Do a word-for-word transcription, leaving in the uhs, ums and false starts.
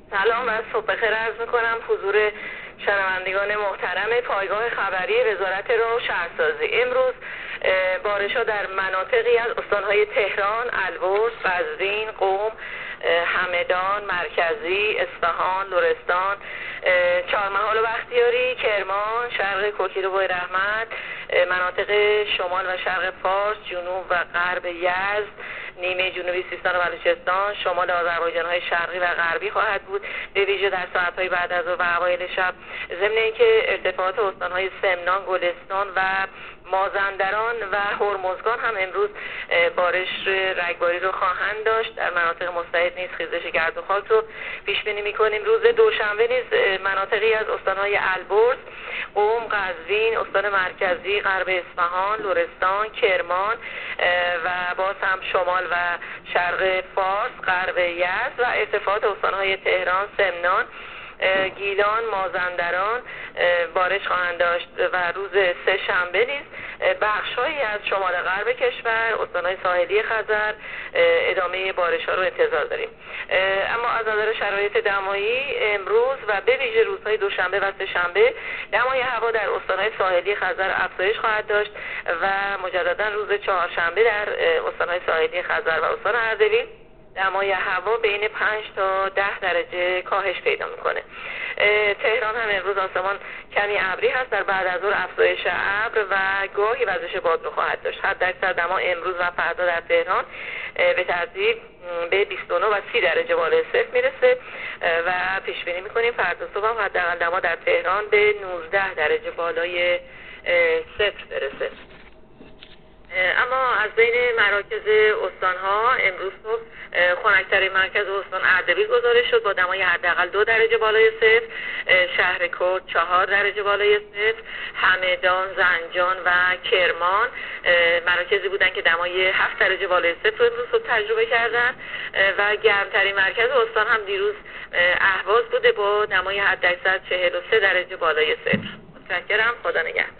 سلام و صبح بخیر عرض میکنم حضور شنوندگان محترم پایگاه خبری وزارت راه و شهرسازی. امروز بارش‌ها در مناطقی از استان‌های تهران، البرز، قزوین، قم، همدان، مرکزی، اصفهان، لرستان، چهارمحال و بختیاری، کرمان، شرق کوکیل و بویراحمد، مناطق شمال و شرق فارس، جنوب و غرب یزد، نیمه جنوبی سیستان و بلوچستان، شمال آذربایجان‌های شرقی و غربی خواهد بود، به ویژه در ساعت‌های بعد از ظهر و اوایل شب. ضمن اینکه ارتفاعات استان‌های سمنان، گلستان و مازندران و هرمزگان هم امروز بارش رگباری رو خواهند داشت. در مناطق مستعد نیز خیزش گرد و خاک رو پیش بینی می‌کنیم. روز دوشنبه نیز مناطقی از استان‌های البرز، قم، قزوین، استان مرکزی، غرب اصفهان، لرستان، کرمان و باز هم شمال و شرق فارس، غرب یزد و ارتفاعات استان‌های تهران، سمنان، گیلان، مازندران بارش خواهند داشت و روز سه شنبه نیز بخش‌هایی از شمال غرب کشور، استان‌های ساحلی خزر ادامه بارش‌ها رو انتظار داریم. اما از نظر شرایط دمایی امروز و به ویژه روزهای دوشنبه و سه شنبه دمای هوا در استان‌های ساحلی خزر افزایش خواهد داشت و مجددا روز چهارشنبه در استان‌های ساحلی خزر و استان اردبیل دمای هوا بین پنج تا ده درجه کاهش پیدا میکنه. تهران هم امروز آسمان کمی ابری هست، در بعد از ظهر افزایش ابر و گاهی وزش باد رو خواهد داشت. حداکثر دما امروز و فردا در تهران به ترتیب به بیست و نه و سی درجه بالای صفر میرسه و پیش بینی میکنیم فردا صبح هم حداقل دما در تهران به نوزده درجه بالای صفر برسه. اما از بین مراکز استان‌ها امروز صبح خنک‌ترین مرکز استان اردبیل گزارش شد با دمای حداقل دو درجه بالای صفر، شهرکرد چهار درجه بالای صفر، همدان، زنجان و کرمان مراکزی بودند که دمای هفت درجه بالای صفر امروز صبح تجربه کردند و گرمترین مرکز استان هم دیروز اهواز بوده با دمای حداکثر چهل و سه درجه بالای صفر. متشکرم. خدا نگهدار.